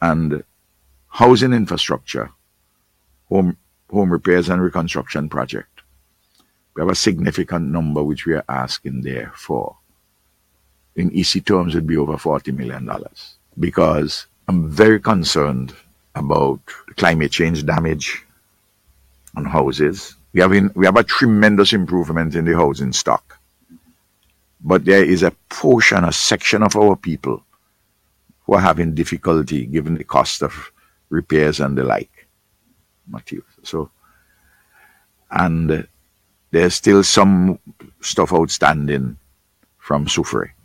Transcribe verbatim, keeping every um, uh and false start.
And housing infrastructure, home, home repairs and reconstruction project, we have a significant number which we are asking there for. In E C terms, it would be over forty million dollars. Because I'm very concerned about climate change damage on houses. We have, in, we have a tremendous improvement in the housing stock. But there is a portion, a section of our people who are having difficulty given the cost of repairs and the like. Matthew. So, and there's still some stuff outstanding from Soufriere.